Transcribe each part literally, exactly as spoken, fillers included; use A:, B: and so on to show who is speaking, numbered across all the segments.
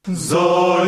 A: За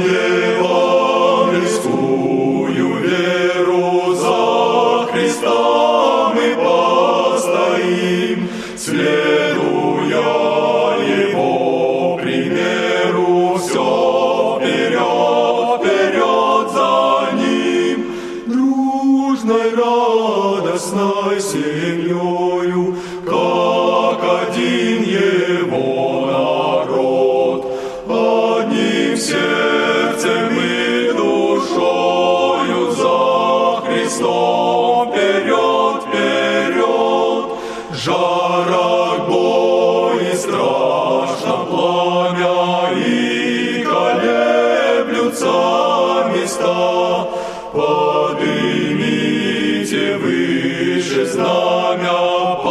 A: евангельскую веру, за Христа мы постоим, следуя Его примеру, все вперед, вперед за Ним, дружной, радостной семьёю, как один Его народ, одним сердцем и душою за Христом вперед, вперед. Жарок бой и страшно пламя, и колеблются места. Поднимите выше знамя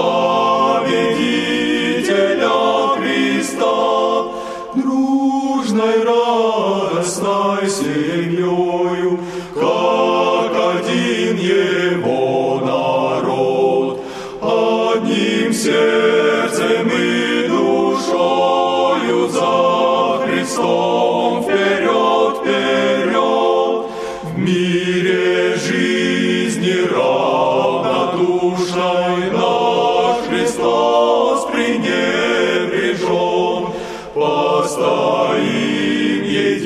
A: победителя Христа, дружной, радостной семьёю, как один Его народ, одним сердцем и душою за Христом вперед, вперед. В мире жизни равнодушной наш Христос пренебрежен, постоим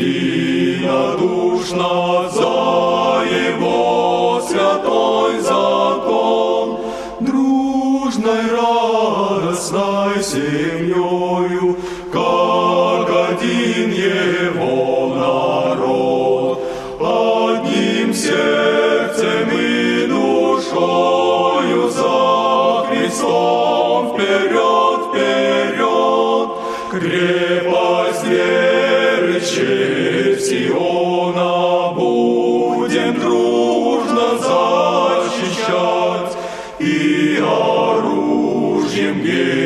A: единодушно за Его святой закон, дружной, радостной семьёю, как один Его народ, одним сердцем и душою за Христом вперед, вперед. Крепость веры, честь Сиона будем дружно защищать, и оружием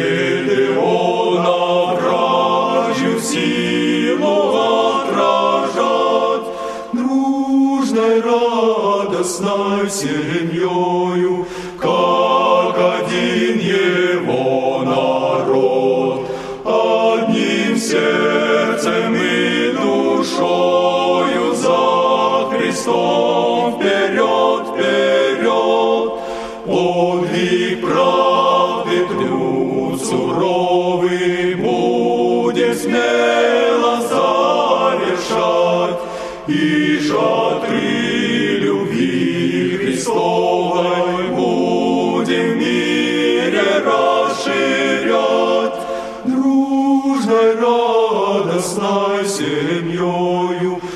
A: Гедеона вражью силу отражать, дружной, радостной семьёю, как один Его народ, одним сердцем и душою за Христом вперед, вперед. Подвиг правды труд суровый будем смело завершать, и шатры любви Христовой будем в мире расширять, дружной, радостной семьёю,